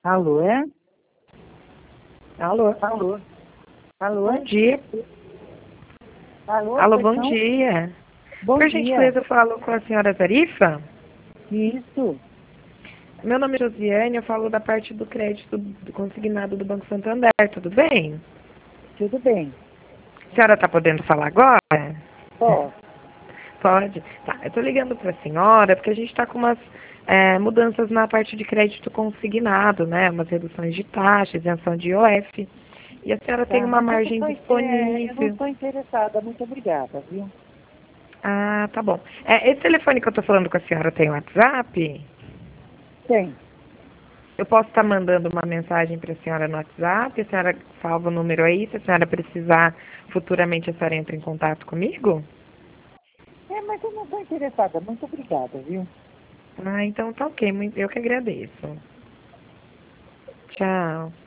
Alô, é? Alô? Alô? Alô? Bom dia. Alô, Alô, pois bom não? dia. Bom Por dia. gentileza, eu falo com a senhora Zarifa? Isso, Meu nome é Josiane, eu falo da parte do crédito do consignado do Banco Santander, tudo bem? tudo bem. A senhora está podendo falar agora? Posso. Pode. Tá, eu estou ligando para a senhora porque a gente está com umas mudanças na parte de crédito consignado, né? Umas reduções de taxa, isenção de IOF. E a senhora tem Tá, uma mas margem eu não disponível. estou interessada. Muito obrigada, viu? Ah, tá bom. Esse telefone que eu estou falando com a senhora tem WhatsApp? Tem. Eu posso estar mandando uma mensagem para a senhora no WhatsApp, a senhora salva o número aí, se a senhora precisar, futuramente a senhora entra em contato comigo? Mas eu não estou interessada. Muito obrigada, viu? Ah, então tá ok, eu que agradeço. Tchau.